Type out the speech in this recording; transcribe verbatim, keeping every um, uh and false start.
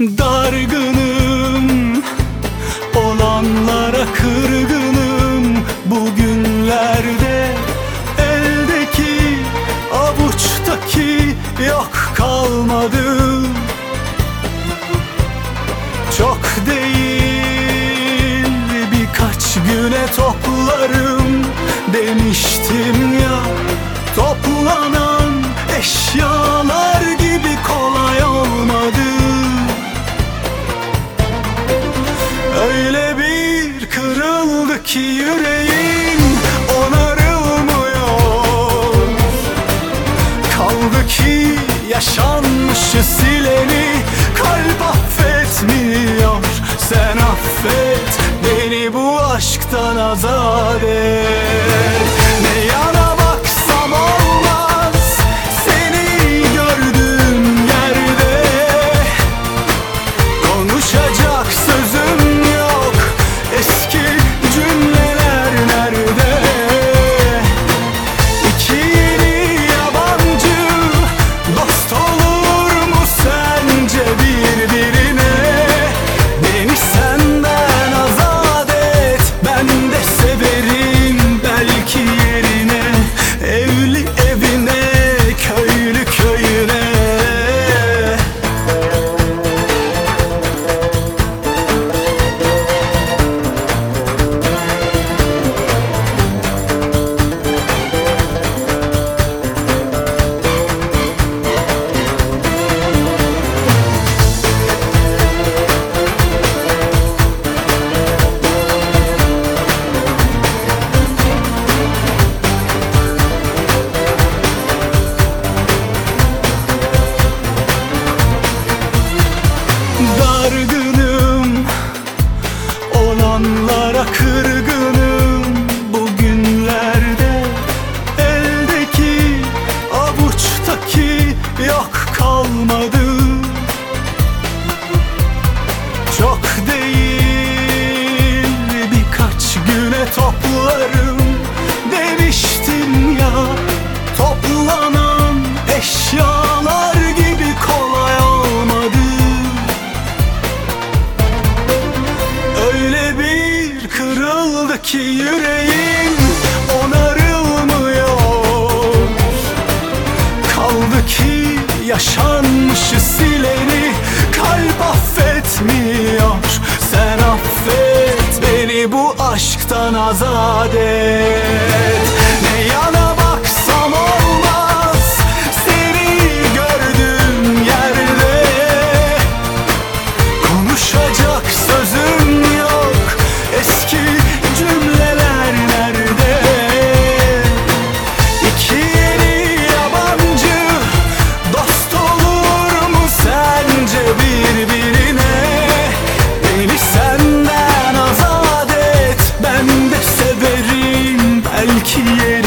Dargınım, olanlara kırgınım. Bugünlerde eldeki avuçtaki yok kalmadı. Çok değil birkaç güne toplarım demiştim ya. Toplanan eşyalar gibi kolay olmadı. Öyle bir kırıldı ki yüreğim onarılmıyor. Kaldı ki yaşanmışı sileni kalp affetmiyor. Sen affet beni, bu aşktan azat et. Ne yana baksam olmaz seni gördüğüm yerde. Konuşacak sözüm yok, eski cümleler nerede? İki yeni yabancı dost olur mu sence birbirine? Beni senden azat et, ben de severim belki yerine. Evli evine, köylü köyüne. Dargınım, olanlara kırgınım. Bugünlerde eldeki avuçtaki yok kalmadı. Çok değil birkaç güne toplarım demiştim ya. Toplanan eşyalar gibi kolay olmadı. Öyle bir kırıldı ki yüreğim onarılmıyor. Kaldı ki yaşanmışı sileni kalp affetmiyor. Sen affet beni, bu aşktan azat et. Ne yana baksam olmaz seni gördüğüm yerde. Konuşacak sözüm yok, eski cümleler nerede? İki yeni yabancı dost olur mu sence birbirine? Beni senden azat et, ben de severim belki yerine.